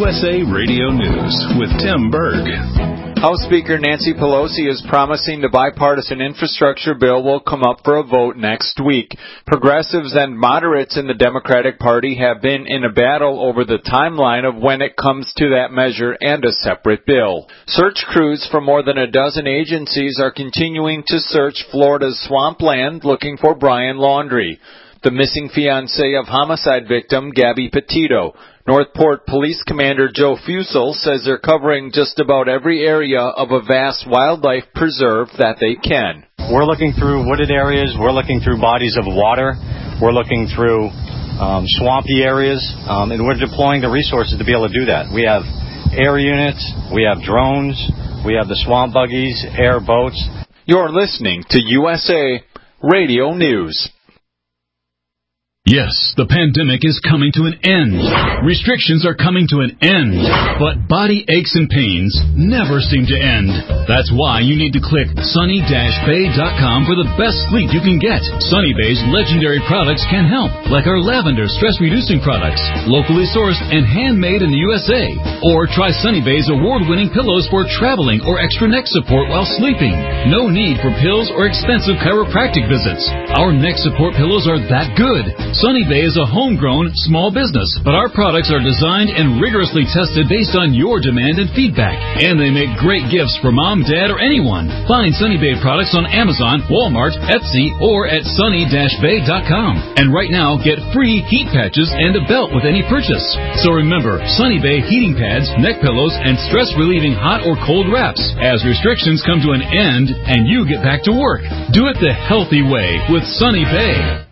USA Radio News with Tim Berg. House Speaker Nancy Pelosi is promising the bipartisan infrastructure bill will come up for a vote next week. Progressives and moderates in the Democratic Party have been in a battle over the timeline of when it comes to that measure and a separate bill. Search crews from more than a dozen agencies are continuing to search Florida's swampland looking for Brian Laundrie, the missing fiancé of homicide victim Gabby Petito. Northport Police Commander Joe Fusel says they're covering just about every area of a vast wildlife preserve that they can. We're looking through wooded areas. We're looking through bodies of water. We're looking through swampy areas, and we're deploying the resources to be able to do that. We have air units. We have drones. We have the swamp buggies, air boats. You're listening to USA Radio News. Yes, the pandemic is coming to an end. Restrictions are coming to an end. But body aches and pains never seem to end. That's why you need to click sunny-bay.com for the best sleep you can get. Sunny Bay's legendary products can help, like our lavender stress-reducing products, locally sourced and handmade in the USA. Or try Sunny Bay's award-winning pillows for traveling or extra neck support while sleeping. No need for pills or expensive chiropractic visits. Our neck support pillows are that good. Sunny Bay is a homegrown, small business, but our products are designed and rigorously tested based on your demand and feedback. And they make great gifts for mom, dad, or anyone. Find Sunny Bay products on Amazon, Walmart, Etsy, or at sunny-bay.com. And right now, get free heat patches and a belt with any purchase. So remember, Sunny Bay heating pads, neck pillows, and stress-relieving hot or cold wraps as restrictions come to an end and you get back to work. Do it the healthy way with Sunny Bay.